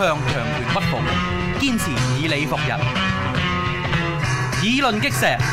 向強權屈服，堅持以理服人，議論擊石。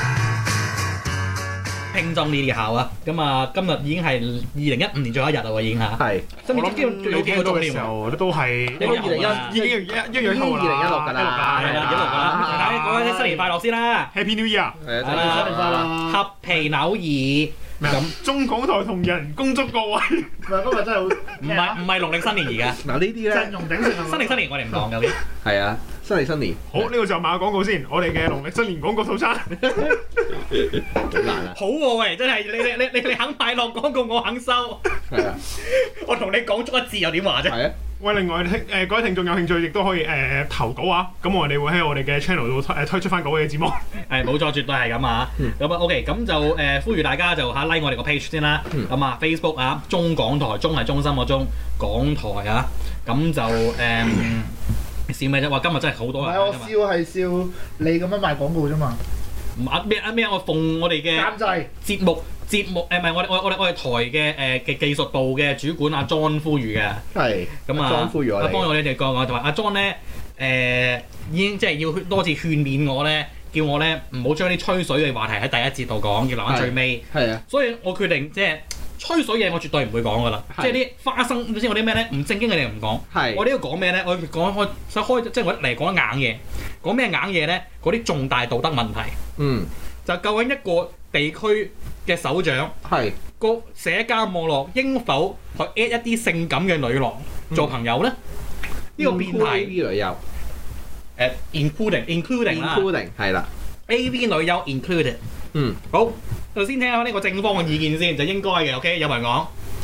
拼裝呢啲效啊！咁啊，今日已經係2015年最後一日啦喎，已經嚇。 係。 新年之後有幾個鐘嘅時候都係你講2011 已經一月1號 2016㗎啦， 係啦，2016㗎啦。大家講新年快樂先啦 ！Happy New Year！ 係係啦， 新年快樂！ 合皮扭耳。 咁中港台同仁恭祝各位。 唔係，今日真係好。 唔係農曆新年而家。 嗱呢啲咧， 陣容鼎盛係咪新年我哋唔講嘅。 係啊，新年。 好，呢個時候賣下廣告先，我哋嘅農曆新年廣告套餐。 好難啊！ 好喎喂，真係你肯買落廣告，我肯收。 係啊， 我同你講足一字又點話啫？ 係啊。 喂，另外各位聽眾有興趣亦都可以投稿啊！咁我哋會喺我哋嘅 channel 度推出翻嗰嘅節目。 係冇錯，絕對係咁啊！咁啊 OK，咁就呼籲大家就嚇 like 我哋個 page 先啦。咁啊 Facebook 啊，中港台，中係中心個中，港台啊，咁就笑咩啫？哇！今日真係好多人。 唔係我笑係笑你咁樣賣廣告啫嘛。 咩？我奉我哋嘅監製節目唔係我哋台嘅技術部嘅主管阿 John 呼籲嘅。 係。 咁啊 John 呼籲我哋。 幫我哋講同埋阿 John 咧已經即係要多次勸勉我咧，叫我咧唔好將啲吹水嘅話題喺第一節度講，要留喺最尾。係啊。所以我決定即係吹水嘢，我絕對唔會講噶啦。即係啲花生，唔知我啲咩咧唔正經嘅嘢唔講。係。我哋要講咩咧？我想開即係我嚟講硬嘢。講咩硬嘢咧？嗰啲重大道德問題。就究竟一個地區嘅首長係個社交網絡應否去 add 一啲性感嘅女郎做朋友咧？呢個變態 AV 女優 including 係啦 ，AV 女優 included。好，首先聽下呢個正方嘅意見先，就應該嘅。OK， 有冇人講？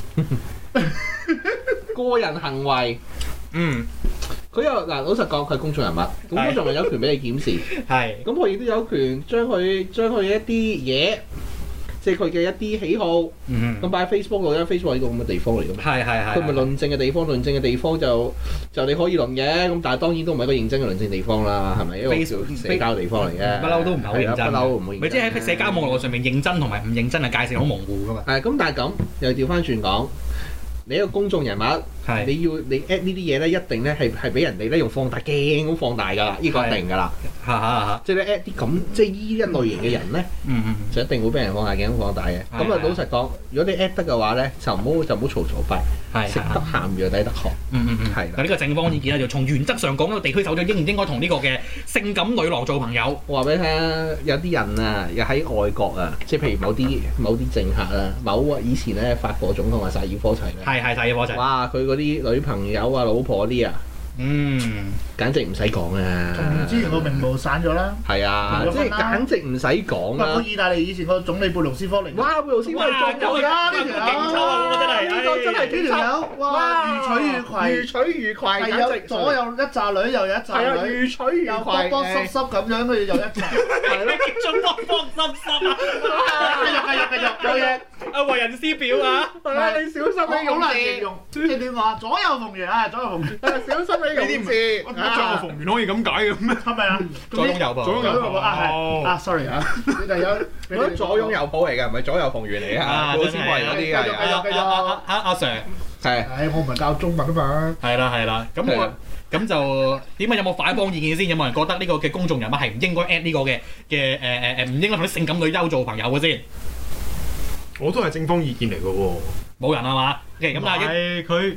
個人行為。佢又嗱，老實講，佢係公眾人物，公眾人物有權俾你檢視。係。咁佢亦都有權將佢一啲嘢，即係佢嘅一啲喜好，咁擺喺 Facebook 度，因為 Facebook 係一個咁嘅地方嚟㗎嘛。係。佢唔係論證嘅地方，論證嘅地方就你可以論嘅，咁但係當然都唔係一個認真嘅論證地方啦，係咪？一個社交地方嚟嘅。不嬲都唔係好認真。不嬲唔會認真。咪即係喺社交網絡上面認真同埋唔認真嘅界線好模糊㗎嘛。咁但係咁又調翻轉講。你一個公眾人物，你 at 呢啲嘢咧，一定咧係俾人哋咧用放大鏡咁放大㗎啦，呢個一定㗎啦。即係你 at 啲咁即係依一類型嘅人咧，就一定會俾人放大鏡咁放大嘅。咁啊，老實講，如果你 at 得嘅話咧，就唔好嘈閉，食得鹹魚抵得渴。係。嗱呢個正方意見咧，就從原則上講，一個地區首長應唔應該同呢個嘅性感女郎做朋友？我話俾你聽，有啲人啊，又喺外國啊，即係譬如某啲政客啊，以前咧法國總統啊，薩爾科齊咧。係薩爾科齊。哇！佢嗰啲女朋友啊、老婆啲啊，簡直唔使講啊！ 同之前個名模散咗啦。係啊， 即係簡直唔使講啦。 個意大利以前個總理貝盧斯科尼。哇！貝盧斯科尼做㗎呢條友，呢個真係呢條友，哇！如取如攜，係有左右一紮女，又有一紮女，如取如攜，又卜卜濕濕咁樣，佢又一紮。係咯，仲卜卜濕濕啊！繼續，有嘢。為人師表啊！你小心你好難形容，即係點話？左右逢源啊！左右逢源，小心你用字。左右逢源可以咁解嘅咩？係咪啊？左擁右抱。左擁右抱啊！係sorry 啊！你哋有嗰啲左擁右抱嚟㗎，唔係左右逢源嚟㗎。老師過嚟嗰啲㗎。繼續。阿 Sir 係。我唔係教中文啊嘛。係啦。咁就點解有冇反方意見先？有冇人覺得呢個嘅公眾人物係唔應該 at 呢個嘅唔應該同啲性感女優做朋友嘅先？我都係正方意見嚟嘅喎，冇人係嘛？咁但係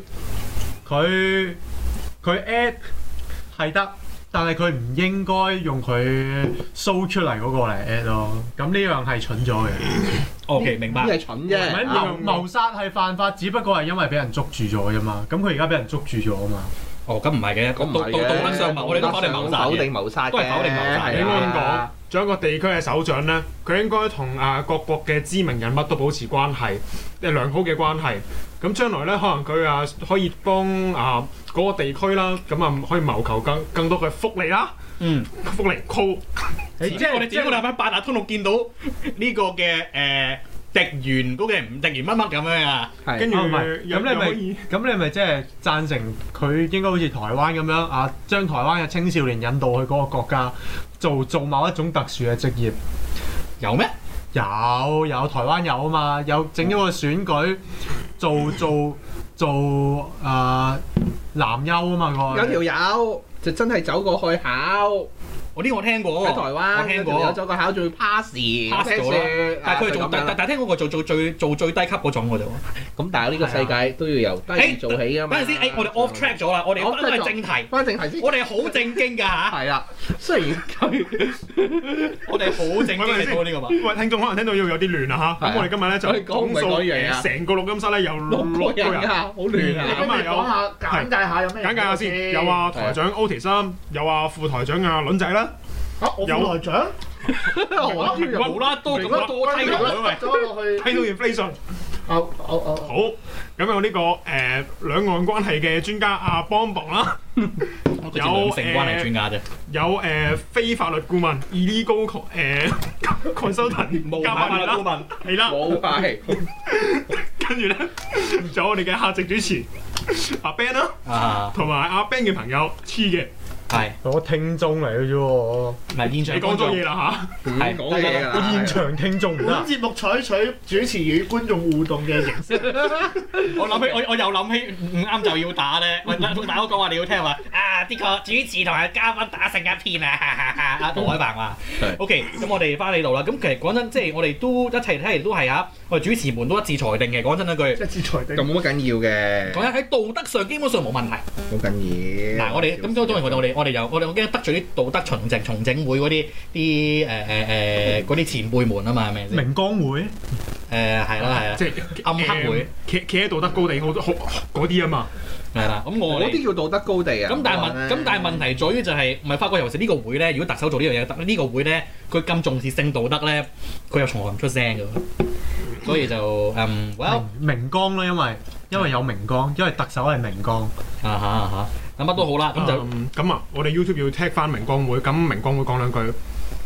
佢 at 係得，但係佢唔應該用佢 show 出嚟嗰個嚟 at 咯。咁呢樣係蠢咗嘅。OK， 明白。呢係蠢啫。謀殺係犯法，只不過係因為俾人捉住咗啫嘛。咁佢而家俾人捉住咗啊嘛。咁唔係嘅，道德上我哋都否定謀殺嘅。否定謀殺嘅，都係否定謀殺嘅。應該咁講。仲有一個地區嘅首長咧，佢應該同各國嘅知名人物都保持關係，良好嘅關係。咁將來咧，可能佢可以幫嗰個地區啦，咁可以謀求更多嘅福利啦。福利高。即係我哋喺八達通度見到呢個嘅敵源嗰個唔敵源乜乜咁樣啊？跟住咁你咪即係贊成佢應該好似台灣咁樣啊，將台灣嘅青少年引導去嗰個國家做某一種特殊嘅職業，有咩？有台灣有啊嘛，有整咗個選舉做男優啊嘛佢。 有條友就真係走過去考。 我呢個我聽過， 喺台灣我聽過有咗個考仲要 pass 咗啦，但係佢係做但係聽嗰個做最低級嗰種嘅啫喎。 咁但係呢個世界都要由低做起㗎嘛。 等陣先，我哋 off track 咗啦，我哋翻返正題， 翻正題先。 我哋好正經㗎嚇。 係啦，雖然佢我哋好正經嚟講呢個嘛。 喂，聽眾可能聽到要有啲亂啊嚇。咁我哋今日咧就講數成個錄音室咧有6個人， 好亂啊！ 咁啊有簡介下有咩？ 簡介下先，有啊台長 Otis， 有啊副台長啊倫仔啦。 我副台長， 無啦多咁多梯落去，睇到 inflation。好，咁有呢個兩岸關係嘅專家阿邦博啦， 有性關係專家啫， 有非法律顧問 illegal consultant 無法律顧問係啦， 冇係。 跟住咧，仲有我哋嘅客席主持阿 Ben 啦，同埋阿 Ben 嘅朋友黐嘅。 係， 我聽眾嚟嘅啫喎，唔係現場。 你講咗嘢啦嚇， 係講嘢㗎啦。 我現場聽眾唔得。 節目採取主持與觀眾互動嘅形式。 我又諗起唔啱就要打咧，喂大佬講話你要聽話啊！呢個主持同埋嘉賓打成一片啊！阿杜海鵬話 ：OK， 咁我哋翻你度啦。咁其實講真，即係我哋都一齊睇嚟都係嚇，我哋主持們都一致裁定嘅。講真一句， 一致裁定就冇乜緊要嘅。 講緊喺道德上基本上冇問題。 冇緊要。嗱， 我哋咁當然我驚得罪啲道德重整會嗰啲嗰啲前輩們啊嘛，係咪先？ 明光會係啦， 即係暗黑會，企喺道德高地好嗰啲啊嘛。 係啦，咁我嗰啲叫道德高地啊。 咁但係問題在於就係唔係發覺尤其是呢個會咧？如果特首做呢樣嘢，呢個會咧，佢咁重視性道德咧，佢又從來唔出聲㗎。所以就明光啦，因為有明光，因為特首係明光。 咁乜都好啦，咁就咁啊！我哋 YouTube 要 tag 翻明光會，咁明光會講兩句。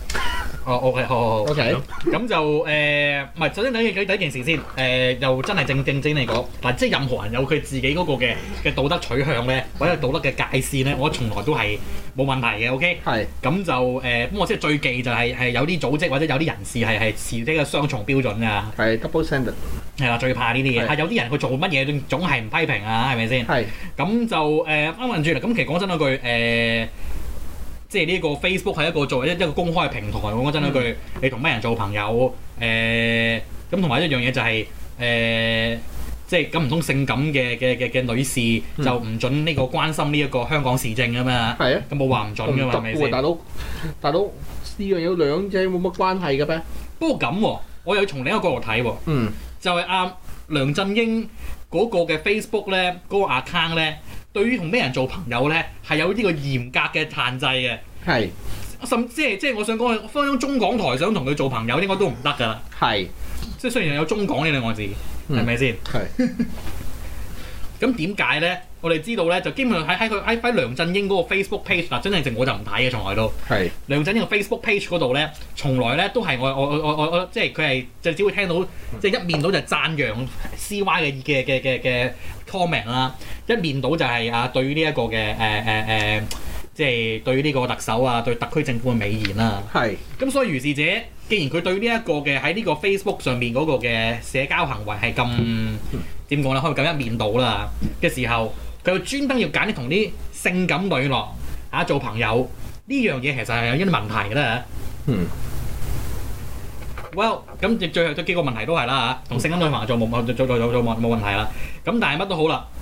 OK， 好 OK， 咁就唔係首先第一件事先，又真係正嚟講嗱，即係任何人有佢自己嗰個嘅道德取向咧，或者道德嘅界線咧，我從來都係冇問題嘅。OK， 係咁就咁我即係最忌就係有啲組織或者有啲人士係持呢個雙重標準㗎。係 double standard。 係啦，最怕呢啲嘢。係有啲人佢做乜嘢總係唔批評啊，係咪先？係。咁就翻返轉嚟，咁其實講真嗰句即係呢個 Facebook 係一個作為一個公開嘅平台。我講真嗰句，你同咩人做朋友？咁同埋一樣嘢就係即係咁唔通性感嘅女士就唔準呢個關心呢一個香港時政啊嘛？係啊。咁冇話唔準㗎嘛？係咪先？ 大佬呢樣嘢兩者冇乜關係嘅咩？ 不過咁喎，我又從另一個角度睇喎。就係梁振英嗰個嘅 Facebook 咧，嗰個 account 咧，對於同咩人做朋友咧，係有呢個嚴格嘅限制嘅。係，甚至即係我想講，分分鐘中港台想同佢做朋友，應該都唔得㗎啦。係，即係雖然有中港呢兩個字，係咪先？係。咁點解咧？我哋知道咧，就基本上喺梁振英嗰個 Facebook page 嗱，真係我就唔睇嘅，從來都係梁振英個 Facebook page 嗰度咧，從來咧都係我即係佢係就只會聽到即係一面倒就讚揚 CY 嘅 comment 啦，一面倒就係對於呢一個嘅即係對於呢個特首啊，對特區政府嘅美言啦。係。咁所以如是者，既然佢對呢一個嘅喺呢個 Facebook 上面嗰個嘅社交行為係咁點講咧，可以咁一面倒啦嘅時候，佢專登要揀啲同啲性感女郎做朋友，呢樣嘢其實係有一啲問題㗎啦。Well， 咁最後都幾個問題都係啦嚇，同性感女郎做冇問題啦。咁但係乜都好啦。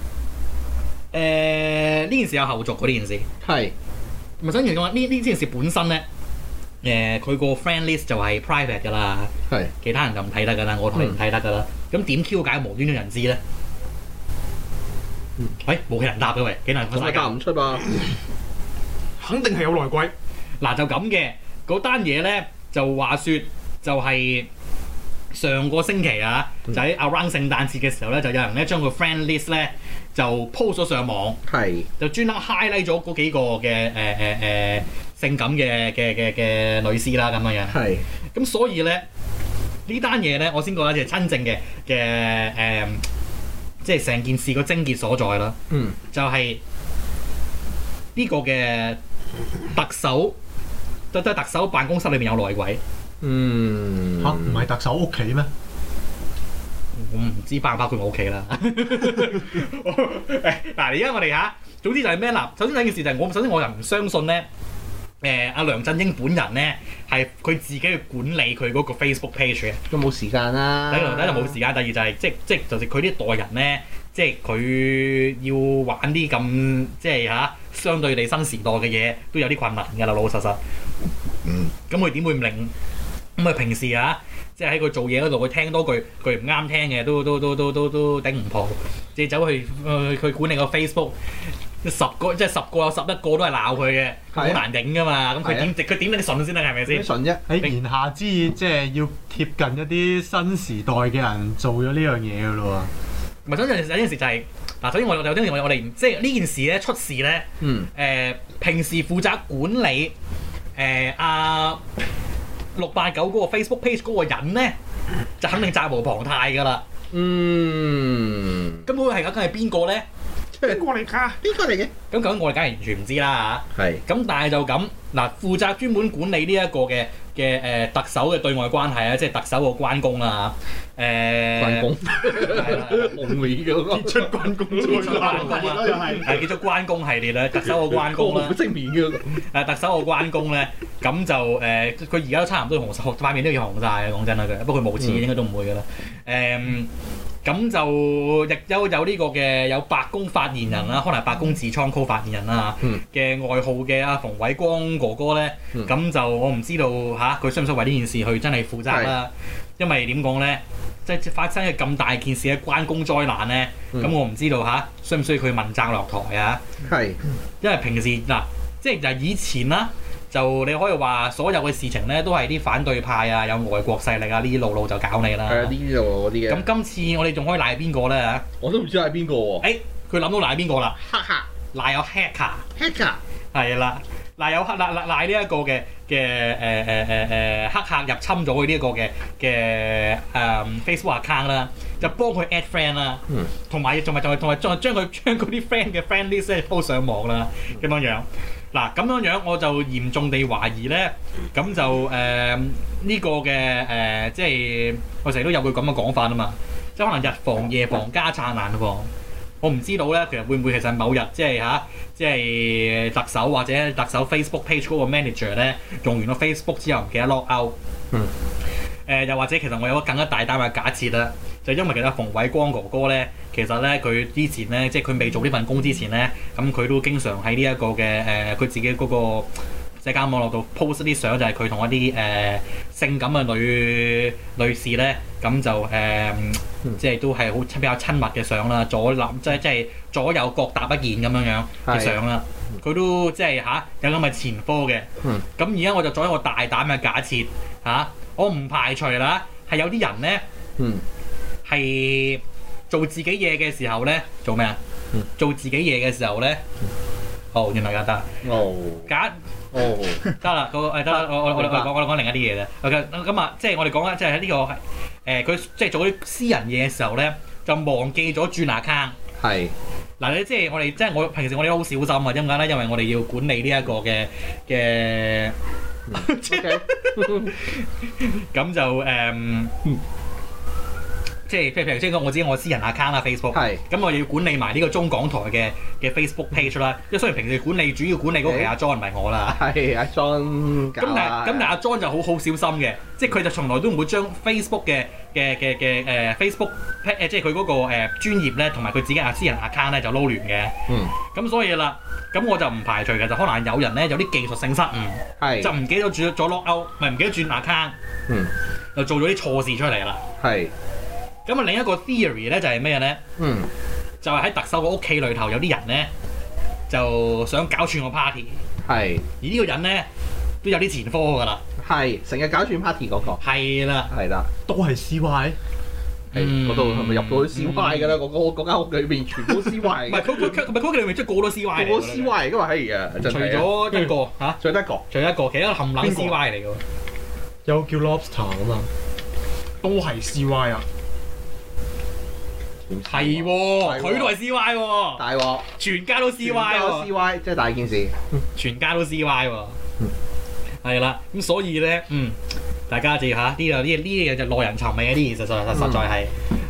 呢件事有後續嗰呢件事係，咪等於講呢件事本身咧，佢個 friend list 就係 private 㗎啦，係其他人就唔睇得㗎啦，我同你唔睇得㗎啦。咁點 Q 解無端端人知咧？喂，冇人答嘅喂，幾難分晒。答唔出啊！ 肯定係有內鬼。 嗱就咁嘅嗰單嘢咧，就話説就係上個星期啊，就喺 around 聖誕節嘅時候咧，就有人咧將個 friend list 咧就 post 咗上網，係就專登 highlight 咗嗰幾個嘅性感嘅女士啦咁樣樣。係咁所以咧呢單嘢咧，我先覺得就係真正嘅即係成件事個症結所在啦。就係呢個嘅特首，都係特首辦公室裏面有內鬼。 唔係特首屋企咩？ 我唔知包唔包括我屋企啦。嗱，而家我哋總之就係咩嗱？首先第一件事就係首先我又唔相信咧。阿梁振英本人咧係佢自己去管理佢嗰個 Facebook page 嘅， 都冇時間啦。 第一就冇時間，第二就係就是佢啲代人咧，即係佢要玩啲咁即係相對地新時代嘅嘢，都有啲困難㗎，老老實實。咁佢點會唔令？咁佢平時即係喺佢做嘢嗰度，佢聽多句唔啱聽嘅，都頂唔破，即係走去管理個 Facebook。10個即係10個有11個都係鬧佢嘅，好難頂噶嘛。咁佢點你順先得係咪先？ 順啫。 喺言下之意，即係要貼近一啲新時代嘅人做咗呢樣嘢噶咯喎。 唔係，首先有件事就係嗱，首先我哋即係呢件事咧出事咧，平時負責管理689嗰個 Facebook page 嗰個人咧，就肯定責無旁貸㗎啦。咁佢係梗係邊個咧？ 邊個嚟㗎？邊個嚟嘅？ 咁究竟我哋梗係完全唔知啦嚇。 係。咁但係就咁嗱，負責專門管理呢一個嘅特首嘅對外關係即係特首個關公啦嚇。 關公係啦，夢尾嘅嗰個傑出關公係叫做關公系列啦，特首個關公啦。 好正面嘅特首個關公咧，咁就佢而家都差唔多紅曬，塊面都要紅晒嘅，講真啦佢。不過佢冇錢應該都唔會㗎啦。咁就亦有呢個嘅有白宮發言人啦，可能係白宮痔瘡 call 發言人啦嘅外號嘅阿馮偉光哥哥咧，咁就我唔知道佢需唔需要為呢件事去真係負責啦？因為點講咧，即係發生嘅咁大件事嘅關公災難咧，咁我唔知道需唔需要佢問責落台啊？係，因為平時嗱，即係以前啦。就你可以話所有嘅事情咧，都係啲反對派有外國勢力呢啲路就搞你啦。係啊，呢度嗰啲嘅。咁今次我哋仲可以賴邊個咧？我都唔知賴邊個喎。佢諗到賴邊個啦？黑客，賴有 hacker。係啦，賴有賴呢一個嘅黑客入侵咗佢呢一個嘅Facebook account 啦，就幫佢 add friend 啦，同埋將佢啲 friend 嘅 friend list 咧 po 上網啦，咁樣。嗱咁樣我就嚴重地懷疑咧，咁就呢個嘅即係我成日都有句咁嘅講法啊嘛，即係可能日防夜防家燦爛喎。我唔知道咧，其實會唔會其實某日即係特首或者特首 Facebook page 嗰個 manager 咧用完個 Facebook 之後唔記得 log out。又或者其實我有個更加大膽嘅假設啦，就因為其實馮偉光哥哥咧，其實咧佢之前咧，即係佢未做呢份工之前咧，咁佢都經常喺呢一個嘅佢自己嗰個社交網絡度 post 啲相，就係佢同一啲性感嘅女士咧，咁就即係都係好比較親密嘅相啦，即係左右各搭一件咁樣嘅相啦。佢都即係有咁嘅前科嘅。咁而家我就做一個大膽嘅假設我唔排除啦，係有啲人咧，係做自己嘢嘅時候咧，做咩啊？做自己嘢嘅時候咧，原來得得啦，得啦，我哋講另一啲嘢啫。咁啊，即係我哋講啦，即係喺呢個佢即係做啲私人嘢嘅時候咧，就忘記咗轉 account。係嗱，你即係我哋，即係我平時我哋都好小心啊，點解咧？因為我哋要管理呢一個嘅咁就即係譬如我知我私人 account 啦 Facebook，咁我要管理埋呢個中港台嘅 Facebook page 啦。因為雖然平時主要管理嗰個係阿 John 唔係我啦，係阿 John。咁但係阿 John 就好小心嘅，即係佢就從來都唔會將 Facebook 嘅Facebook 即係佢嗰個專頁咧，同埋佢自己私人 account 咧就撈亂嘅。咁所以啦。咁我就唔排除嘅，就可能有人咧有啲技術性失誤，就唔記得咗log out，唔記得轉 account，就做咗啲錯事出嚟啦。咁啊，另一個 theory 咧就係咩咧？就係喺特首個屋企裏頭有啲人咧就想搞串個 party，而呢個人咧都有啲前科㗎啦，成日搞串 party 嗰個，係啦， 都係 CY。 嗰度係咪入到去 CY 㗎啦？嗰間屋裏邊全部 CY。唔係佢裏面即係個個都 CY。 個個 CY 㗎嘛，係啊！ 除咗一個除咗一個， 其他冚冷 CY 嚟㗎喎。 有叫 Lobster 啊嘛， 都係 CY 啊。 係喎，佢都係 CY 喎。大鑊！全家都 CY 喎。 CY 即係大件事。 全家都 CY 喎。係啦，咁所以咧，大家就呢嘢就耐人尋味啊！啲嘢實在係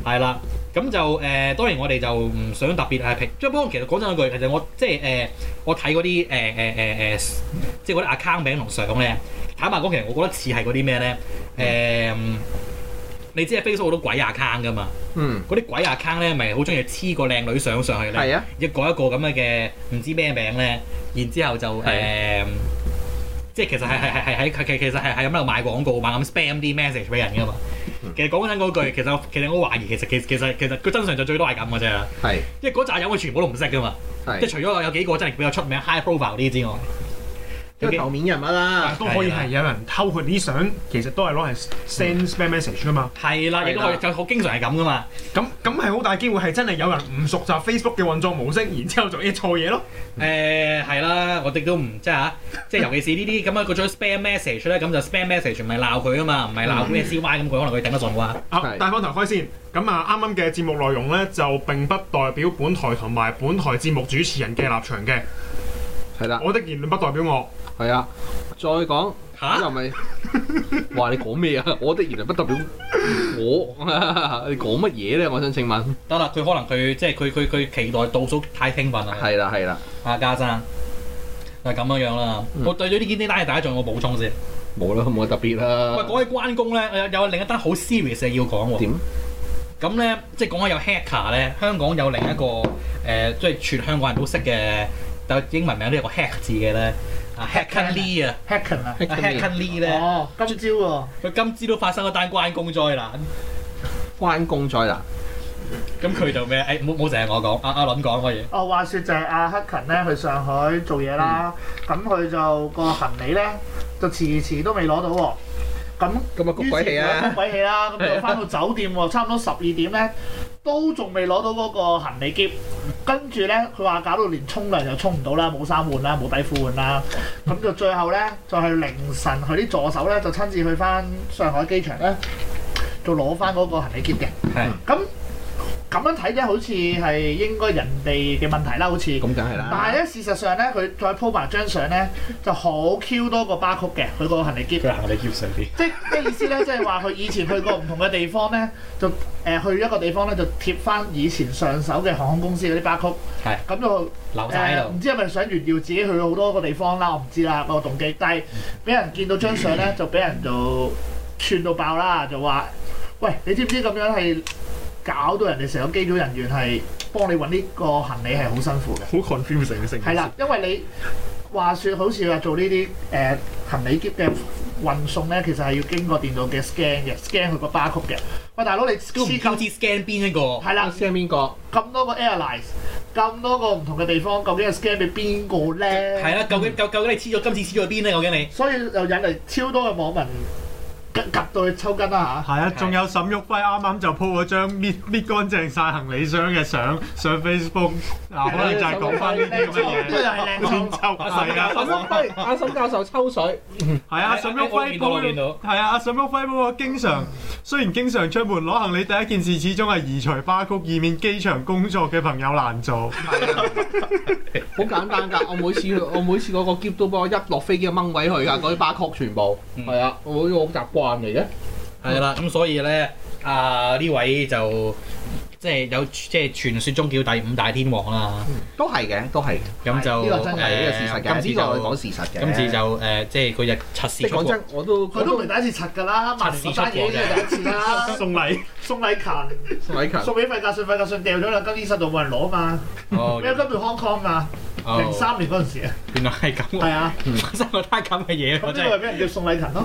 係啦，咁就當然我哋就唔想特別係評，即係不過其實講真一句，其實我即係我睇嗰啲即係嗰啲 account 名同相咧，坦白講，其實我覺得似係嗰啲咩咧你知係 Facebook 好多鬼 account 噶嘛？嗰啲鬼 account 咧，咪好中意黐個靚女相上去咧，一個咁樣嘅唔知咩名咧，然之後就即係其實其實係咁喺度賣廣告，猛咁 spam 啲 message 俾人噶嘛。其實講緊嗰句，其實我懷疑其實個真相就最多係咁嘅啫。係，因為嗰扎友我全部都唔識噶嘛。即係除咗有幾個真係比較出名 high profile 啲之外。 有頭面人物啦， 都可以係有人偷佢啲相，其實都係攞嚟 send spam message 噶嘛。 係啦，亦都就好經常係咁噶嘛。 咁係好大機會係真係有人唔熟習 Facebook 嘅運作模式，然之後做啲錯嘢咯。 係啦，我哋都唔即係尤其是呢啲咁樣嗰種 spam message 咧，咁就 spam message 唔係鬧佢啊嘛，唔係鬧 SCY 咁，佢可能佢頂得順啩。 戴翻頭盔先。咁啱啱嘅節目內容咧，就並不代表本台同埋本台節目主持人嘅立場嘅。 係啦， 我的言論不代表我。 係啊，再講又咪話你講咩啊？我的言論不代表我，你講乜嘢咧？我想請問。 得啦，佢可能佢即係佢期待倒數太興奮啦。係啦，阿家生就係咁樣啦。我對咗呢啲單嘢，大家仲有冇補充先？ 冇啦，冇乜特別啦。 喂，講起關公咧，有另一單好 serious 嘅要講喎。點？咁咧，即係講起有 hacker 咧，香港有另一個即係全香港人都識嘅，但英文名都有個 hack 字嘅咧。Hacken Lee 啊 ，Hacken Lee 咧， 今朝喎， 佢今朝都發生咗單關公災難。 關公災難， 咁佢就咩？唔好成日我講，阿倫講乜嘢？ 話説就係阿 Hacken 咧去上海做嘢啦，咁佢就個行李咧就遲都未攞到喎。咁谷鬼氣啦，咁就翻到酒店喎，差唔多12點咧，都仲未攞到嗰個行李篋。跟住咧，佢話搞到連沖涼又沖唔到啦，冇衫換啦，冇底褲換啦。咁就最後咧，就係凌晨佢啲助手咧，就親自去翻上海機場咧，就攞翻嗰個行李篋嘅。咁樣睇啫，好似係應該人哋嘅問題啦，好似。咁梗係啦。但係咧，事實上咧，佢再 po 埋張相咧，就好 Q 多個巴曲嘅，佢個行李篋。 佢行李篋上邊。 即係咩意思咧？即係話佢以前去過唔同嘅地方咧，就去一個地方咧，就貼翻以前上手嘅航空公司嗰啲巴曲。係。咁就留晒喺度。 唔知係咪想炫耀自己去好多個地方啦？我唔知啦，個動機。但係俾人見到張相咧，就俾人就串到爆啦，就話：喂，你知唔知咁樣係？搞到人哋成個機組人員係幫你揾呢個行李係好辛苦嘅， 好 confusing 嘅性。 係啦，因為你話説好似話做呢啲行李篋嘅運送咧，其實係要經過電腦嘅 scan 佢個 barcode 嘅。喂，大佬你都唔知 scan 邊一個？ 係啦 ，scan 邊個？ 咁多個 airlines，咁多個唔同嘅地方，究竟係 scan 俾邊個咧？ 係啦，究竟你今次黐咗去邊咧？究竟你？ 所以就引嚟超多嘅網民。夾到佢抽筋啦嚇！ 係啊，仲有沈旭輝啱啱就 po 咗張搣乾淨晒行李箱嘅相上 Facebook， 可能就係講翻呢啲咁嘅嘢。 呢個又係靚抽， 係啊！ 沈旭輝，阿沈教授抽水， 係啊！沈旭輝 po， 係啊！阿沈旭輝 po 雖然經常出門攞行李，第一件事始終係移除巴曲，以免機場工作嘅朋友難做。 好簡單㗎！我每次嗰個篋都幫我一落飛機掹位去㗎，嗰啲巴曲全部係啊，我好習慣嚟嘅。 係啦，咁所以咧，呢位就即係有即係傳說中叫第5大天王啦。 都係嘅。 咁就呢個真係呢個事實嘅。今次就講事實嘅。 今次就即係佢日測試出國。 講真，佢都唔係第一次測㗎啦， 測試出國嘅第一次啦。送禮勤，送俾費格遜掉咗啦，更衣室度冇人攞嘛。因為跟住 Hong Kong 嘛，03年嗰陣時啊。 原來係咁。係啊，發生過單咁嘅嘢。 咁呢個係俾人叫宋禮勤咯。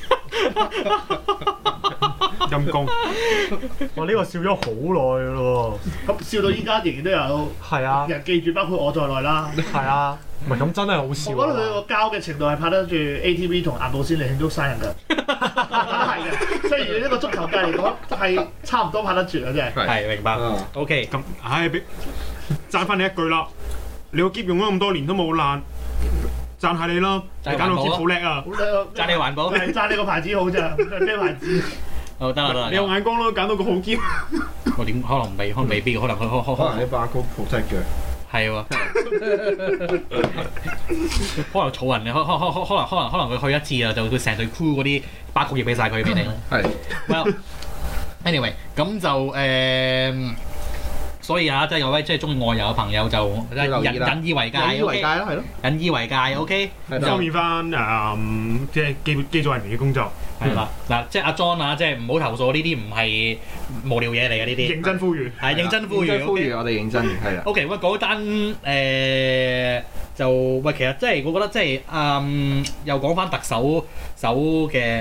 陰公，我呢個笑咗好耐咯喎。 咁笑到依家仍然都有，係啊，人記住，包括我在內啦。 係啊，唔係咁真係好笑。 我覺得佢個交嘅程度係拍得住 ATV 同顏寶仙嚟慶祝生日㗎。係嘅，雖然呢個足球界嚟講係差唔多拍得住啊，真係。 係明白。OK， 咁讚翻你一句啦，你個篋用咗咁多年都冇爛。讚下你咯，你揀到篋好叻啊！ 讚你環保， 係讚你個牌子好咋？咩牌子？ 哦，得啦， 你有眼光咯，揀到個好篋。 我點可能未必，可能啲巴曲 protect 嘅。 係喎，可能儲人嘅，可能佢去一次啊，就佢成隊 crew 嗰啲巴曲要俾晒佢俾你啦。 係。 Well， anyway 咁就所以即係有位即係中意外遊嘅朋友就引以為戒， 引以為戒啦，係咯， 引以為戒 ，OK。 方便翻即係機組人員嘅工作。 係啦，嗱，即係阿 John 啊，即係唔好投訴呢啲唔係無聊嘢嚟嘅呢啲。 認真呼籲。係認真呼籲， 我哋認真係啦。 OK，喂，嗰單就喂，其實即係我覺得即係又講翻特首嘅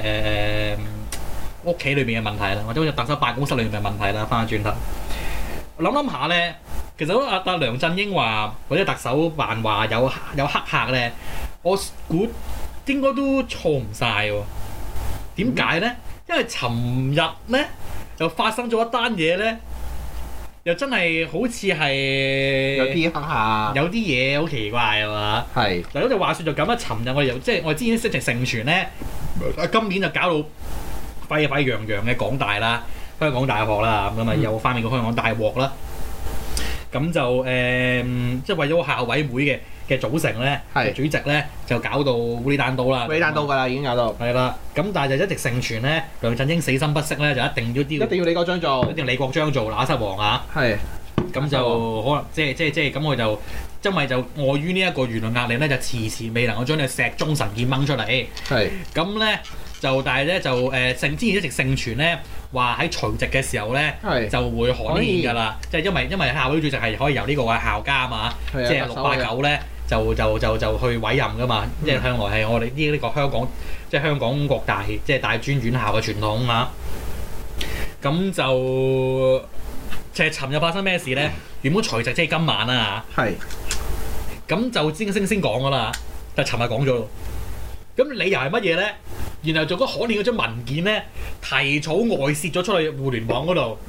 屋企裏邊嘅問題啦，或者好似特首辦公室裏邊嘅問題啦，翻返轉頭。諗下咧，其實阿梁振英話或者特首辦話有黑客咧，我估應該都錯唔晒喎。點解咧？因為尋日咧就發生咗一單嘢咧，又真係好似係有啲黑客， 有啲嘢好奇怪係嘛？ 係嗱，嗰隻話説就咁啦。尋日我哋又即係我哋之前事情盛傳咧，今年就搞到沸沸揚揚嘅港大啦。香港大學啦，咁啊又翻面個香港大鑊啦，咁就即係為咗校委會嘅組成咧，主席咧就搞到烏哩單刀啦，烏哩單刀㗎啦，已經搞到係啦。咁但係就一直盛傳咧，梁振英死心不息咧，就一定要李國章做，一定李國章做揦塞王啊。係，咁就可能即係咁，我就因為就礙於呢一個輿論壓力咧，就遲遲未能夠將你石中神劍掹出嚟。係，咁咧。但係咧就之前一直盛傳咧，話喺除夕嘅時候咧就會刊憲㗎啦，即係因為校委主席係可以由呢個校監啊嘛，即係689咧就去委任㗎嘛，即係向來係我哋呢個香港即係香港各大即係大專院校嘅傳統啊。咁就其實尋日發生咩事咧？原本除夕即係今晚啊，係咁就先講㗎啦，但係尋日講咗咯。咁理由係乜嘢咧？然後做嗰刊憲嗰張文件咧，提早外泄咗出去互聯網嗰度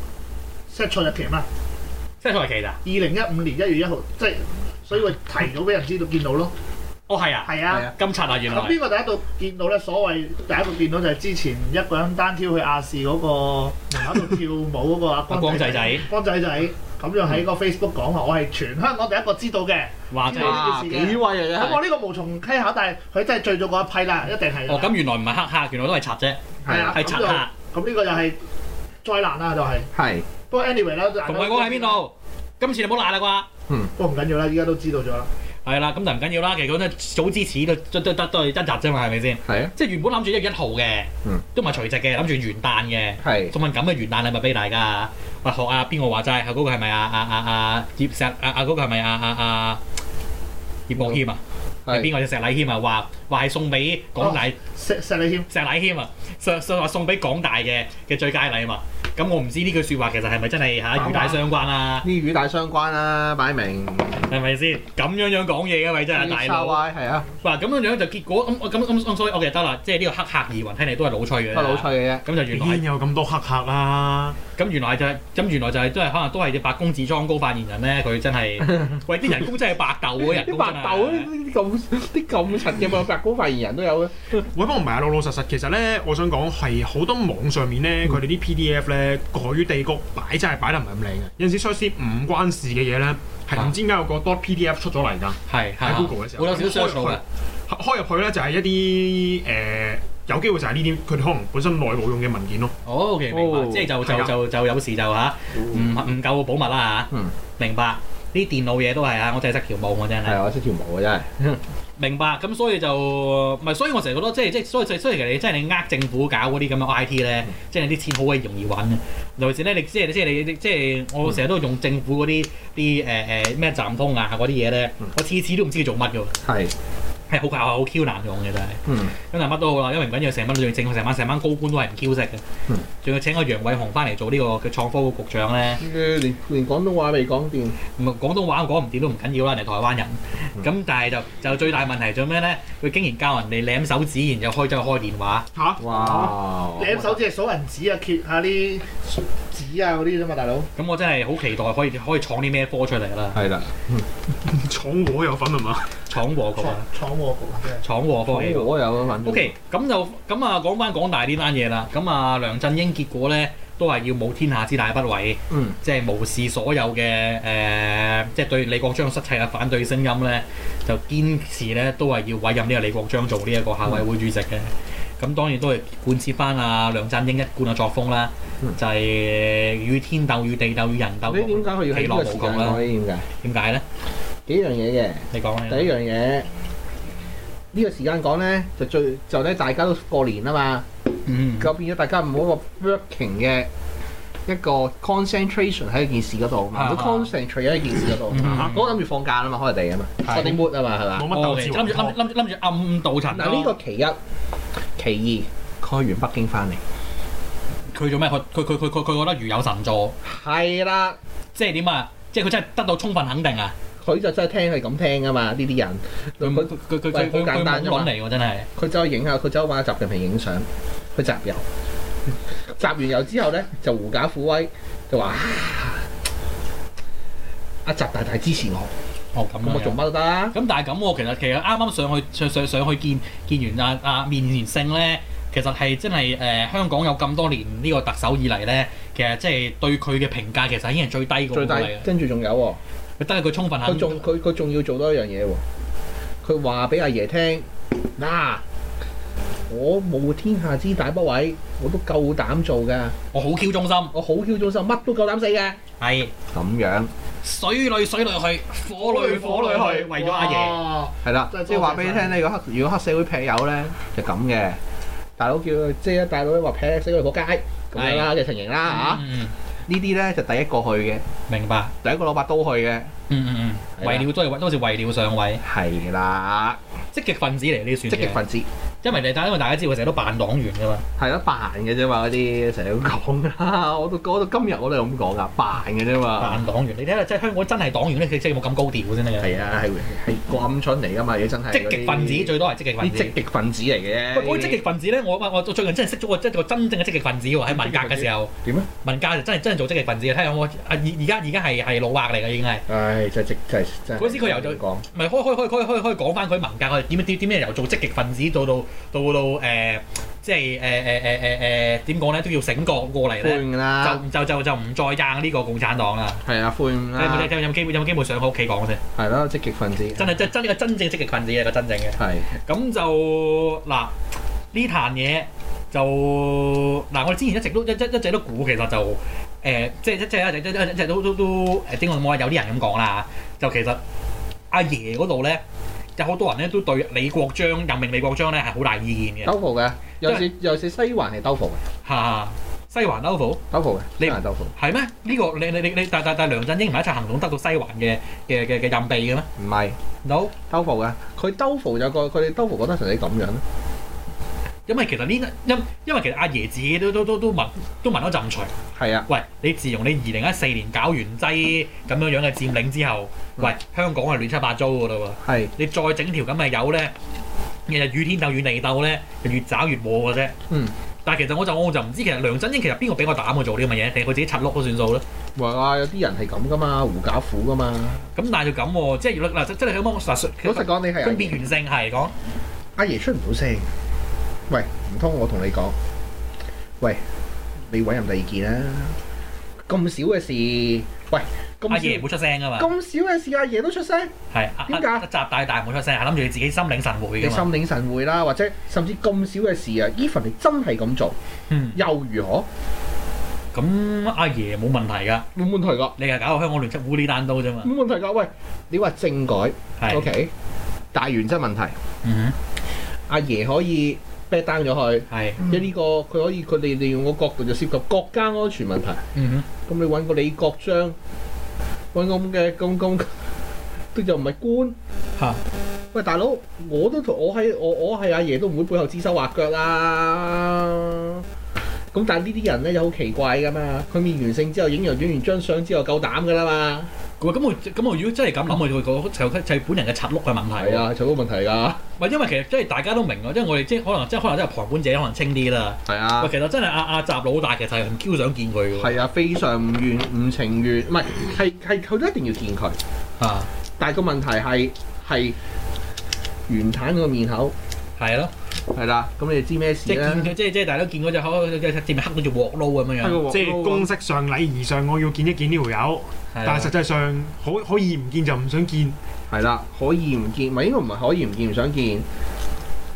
set 錯日期嘛 ？set 錯日期咋 ？2015年1月1號，即係所以會提早俾人知道見到咯。 哦，係啊，係啊，咁柒啊，原來。咁邊個第一度見到咧？所謂第一度見到就係之前一個人單挑去亞視嗰個門口度跳舞嗰個阿光仔仔。光仔仔咁就喺個 Facebook 講話，我係全香港第一個知道嘅。哇！呢件事幾威啊！咁我呢個無從稽考，但係佢真係最早嗰一批啦，一定係。 哦，咁原來唔係黑客，原來都係賊啫。係啊，係賊客。 咁呢個就係災難啦，就係。係。不過 anyway 啦， 同佢講喺邊度？今次你唔好賴啦啩？ 不過唔緊要啦，依家都知道咗啦。 係啦，咁就唔緊要啦。其實講真，早知此都係掙扎啫嘛，係咪先？係啊。即係原本諗住1月1號嘅，都唔係除夕嘅，諗住元旦嘅。係。送份咁嘅元旦禮物俾大家。喂，學阿邊個話齋？嗰個係咪葉石？嗰個係咪葉國謙啊？係邊個？石禮謙啊？話係送俾港大石禮謙啊！話送俾港大嘅最佳禮物。咁我唔知呢句説話其實係咪真係語帶相關啊？ 呢語帶相關啦，擺明係咪先？咁樣講嘢嘅咪真係大佬。 係啊！ 嗱咁樣就結果咁所以我記得啦，即係呢個黑客疑雲睇嚟都係老吹嘅。 都係老吹嘅啫。咁就原來邊有咁多黑客啊？ 咁原來就係都係可能都係隻白宮自裝高發言人咧，佢真係喂啲人工真係白豆嘅人工真係。白豆啲咁柒嘅白宮發言人都有嘅。 喂，不過唔係啊，老實，其實咧，我想講係好多網上面咧，佢哋啲 PDF 咧改地局擺真係擺得唔係咁靚嘅。有陣時 search 唔關事嘅嘢咧，係唔知點解有個 .pdf 出咗嚟㗎。係喺 Google 嘅時候。 我有少少 search 嘅。 開入去咧就係一啲有機會就係呢啲佢哋可能本身內部用嘅文件咯。 哦 ，OK， 明白，即係就有時就唔夠保密啦嚇。明白。啲電腦嘢都係啊，我真係識跳舞，我真係。 係我識跳舞嘅真係。 明白，咁所以就唔係，所以我成日覺得即係所以其實你真係你政府搞嗰啲咁嘅 I T 咧，即係啲錢好鬼容易揾嘅。尤其是咧，你即係我成日都用政府嗰啲咩站通啊嗰啲嘢咧，我次次都唔知佢做乜嘅喎。係好 Q 難用嘅真係。咁但係乜都好啦，因為唔緊要，成班成班高官都係唔 Q 識嘅。仲要請個楊偉雄翻嚟做呢個嘅創科局局長咧。 連廣東話未講掂。 唔係廣東話講唔掂都唔緊要啦，人哋台灣人。咁但係就最大問題做咩咧？佢竟然教人哋舐手指，然後開電話。嚇！哇！ 舐手指係數銀紙啊，揭下啲紙啊嗰啲啫嘛，大佬。 咁我真係好期待可以闖啲咩科出嚟啦。 係啦。 闖禍有份係嘛？ 闖禍局啊！闖禍科技。 我有份。 OK，咁講翻港大呢單嘢啦。咁啊，梁振英結果咧都係要冒天下之大不韙，即係無視所有嘅即係對李國章失勢嘅反對聲音咧，就堅持咧都係要委任呢個李國章做呢一個校委會主席嘅。 咁當然都係貫徹翻阿梁振英一貫嘅作風啦，就係與天鬥、與地鬥、與人鬥。 你點解佢要喺呢個時間講呢？ 點解咧？ 幾樣嘢嘅。你講第一樣嘢，呢個時間講咧就咧大家都過年啊嘛，咁變咗大家唔好個 working 嘅一個 concentration 喺一件事嗰度，唔好 concentrate 喺一件事嗰度。我諗住放假啊嘛，開地啊嘛，Sunday mood 啊嘛，係嘛？ 冇乜鬥志。 諗住暗度陳。 嗱呢個其一，其二，佢去完北京翻嚟， 佢做咩？佢覺得如有神助。係啦，即係點啊？即係佢真係得到充分肯定啊！ 佢就真係聽係咁聽噶嘛，呢啲人。佢好簡單啫嘛。 嚟喎，真係。佢走去影下，佢走去揾阿習近平影相，去集郵。集完郵之後咧，就狐假虎威，就話阿習大大支持我。咁我做乜都得啦。 咁但係咁喎，其實啱啱上去見完阿面連勝咧，其實係真係香港有咁多年呢個特首以嚟咧，其實即係對佢嘅評價其實已經係最低嘅。最低。 跟住仲有喎， 得佢充分肯。 佢仲要做多一樣嘢喎。佢話俾阿爺聽嗱。我冇天下之大不韙，我都夠膽做㗎。我好 Q 忠心，乜都夠膽死嘅。係咁樣，水裏去，火裏去，為咗阿爺。係啦，即係話俾你聽呢個如果黑社會劈友咧，就咁嘅。大佬叫即係大佬話劈死佢仆街咁樣啦嘅情形啦嚇。呢啲咧就第一個去嘅。明白。第一個攞把刀去嘅。為了都是為了上位。係啦。積極分子嚟呢算。積極分子。因為大家知道佢成日都扮黨員㗎嘛。係咯，扮嘅啫嘛，嗰啲成日都講啦。我到今日我都係咁講噶，扮嘅啫嘛。扮黨員，你睇下，即係香港真係黨員咧，佢即係冇咁高調嘅先得嘅。係啊，係咁蠢嚟㗎嘛，嘢真係。積極分子最多係積極分子。啲積極分子嚟嘅。喂，嗰啲積極分子咧，我最近真係識咗個真正嘅積極分子喎，喺文革嘅時候。點啊？文革就真係做積極分子，睇下有冇而家係老畫嚟㗎已經係。唉，真係嗰時佢由就講，唔係可以講翻佢文革，佢點樣由做積極分子到即係點講咧，都要醒覺過嚟咧，就唔再撐呢個共產黨啦。係啊，歡啦！有冇機會上佢屋企講先？係咯，積極分子。真係呢個真正積極分子係個真正嘅。係。咁就嗱呢壇嘢就嗱，我哋之前一直都估其實就即係一直都點講冇話有啲人咁講啦，就其實阿爺嗰度咧。有好多人咧都對李國章任命李國章咧係好大意見嘅。兜伏嘅，尤其西環係兜伏嘅。嚇，西環兜伏？兜伏嘅，西環兜伏。係咩？呢個你但梁振英唔係一齊行動得到西環嘅任避嘅咩？唔係。No，兜伏嘅。佢兜伏有個佢哋兜伏覺得成你咁樣咧。因為其實因為其實阿爺自己都聞咗陣除。係啊。喂，你自從你2014年搞完劑咁樣嘅佔領之後，喂，香港係亂七八糟㗎啦喎。係。你再整條咁嘅友咧，日日與天鬥與地鬥咧，就越找越禍嘅啫。但係其實我就唔知，其實梁振英其實邊個俾我膽去做呢咁嘅嘢，定係佢自己柒碌都算數咧？話有啲人係咁噶嘛，狐假虎噶嘛。咁但係就咁喎，即係嗱，真係咁講實。老實講，你係分別完性係講，阿爺出唔到聲。喂，唔通我同你講？喂，你委任第二件啦。咁少嘅事，喂，阿爺冇出聲噶嘛？咁少嘅事，阿爺都出聲？係點解？習大冇出聲，係諗住你自己心領神會嘅。你心領神會啦，或者甚至咁少嘅事啊，even你真係咁做，又如何？咁阿爺冇問題㗎，冇問題㗎。你係搞到香港亂七烏哩單刀啫嘛？冇問題㗎。喂，你話政改，OK，大原則問題。阿爺可以。back down 咗去，即係呢個佢哋利用個角度就涉及國家安全問題。咁你揾個李國章，揾個咁嘅咁，都就唔係官嚇。喂，大佬，我係阿爺都唔會背後指手畫腳啦。咁但係呢啲人咧就好奇怪噶嘛。佢面完勝之後，影完張相之後夠膽噶啦嘛。咁我如果真係咁諗，我就係本人嘅柒碌嘅問題。係啊，柒碌問題㗎。唔因為其實即係大家都明㗎，因為我哋即係可能真係旁觀者可能清啲啦。係啊。喂，其實真係阿習老大其實係唔 Q 想見佢㗎。係啊，非常唔情願，唔係佢都一定要見佢。啊！但係個問題係袁坦個面口。係咯。係啦，咁你哋知咩事咧？即係大家都見嗰隻口，隻面黑到條鑊撈咁樣。 即係公式上、禮儀上，我要見一見呢條友。但係實際上可以唔見就唔想見。係啦，可以唔見，唔係應該唔係可以唔見唔想見。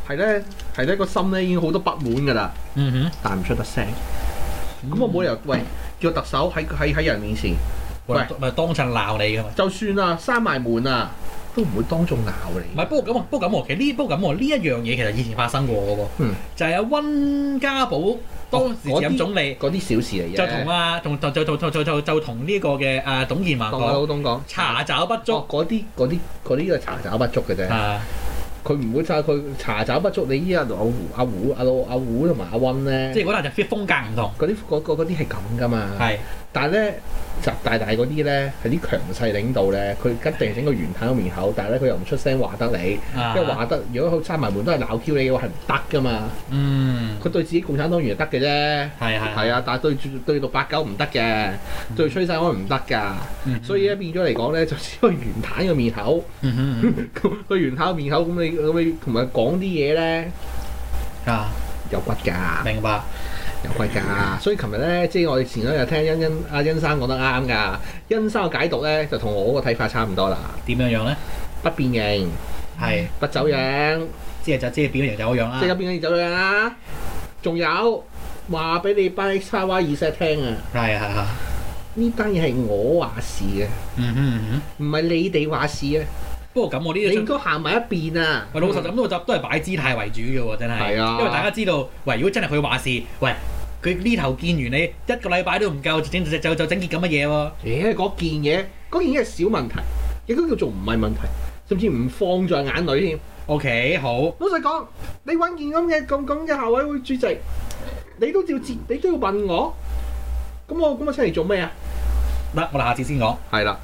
係咧個心咧已經好多不滿㗎啦。但唔出得聲。咁我冇理由叫特首喺人面前， 咪當陣鬧你㗎嘛？ 就算啊，閂埋門啊，都唔會當眾鬧你。 唔係，不過咁其實呢一樣嘢其實以前發生過嘅喎。就係溫家寶當時時任總理嗰啲小事嚟嘅， 就同呢個嘅董建華講查找不足。 嗰啲係查找不足嘅啫。佢唔會佢查找不足，你依家阿胡同埋阿溫咧， 即係嗰陣就風格唔同。 嗰啲係咁噶嘛。係，但係咧習大大嗰啲咧係啲強勢領導咧，佢一定整個圓坦個面口，但係咧佢又唔出聲話得你，因為話得如果佢閂埋門都係鬧 Q 你嘅話係唔得噶嘛。佢對自己共產黨員係得嘅啫。係啊，但係對689唔得嘅，對崔世安唔得㗎。所以咧變咗嚟講咧，就只可以圓坦個面口。個圓坦個面口咁你同埋講啲嘢咧，有骨㗎。明白。有骨㗎。所以琴日咧，即係我哋前兩日聽阿欣生講得啱㗎。欣生嘅解讀咧，就同我個睇法差唔多啦。點樣咧？不變形，係不走樣，即係變形走樣啦。即係變形走樣啦。仲有話俾你班沙娃耳塞聽啊！係。呢單嘢係我話事嘅，唔係你哋話事啊！不過咁我呢啲你應該行埋一邊啊！喂，老實咁都係擺姿態為主嘅喎，真係。係啊，因為大家知道，喂，如果真係佢話事，喂，佢呢頭見完你一個禮拜都唔夠，就整結咁乜嘢喎？嗰件嘢係小問題，亦都叫做唔係問題，甚至唔放在眼裏添。OK， 好。老實講，你揾件咁嘅校委會主席，你都要問我，咁我出嚟做咩啊？得，我哋下次先講。係啦。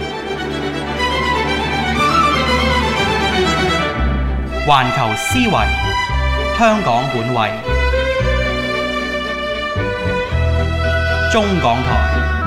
環球思維，香港本位，中港台。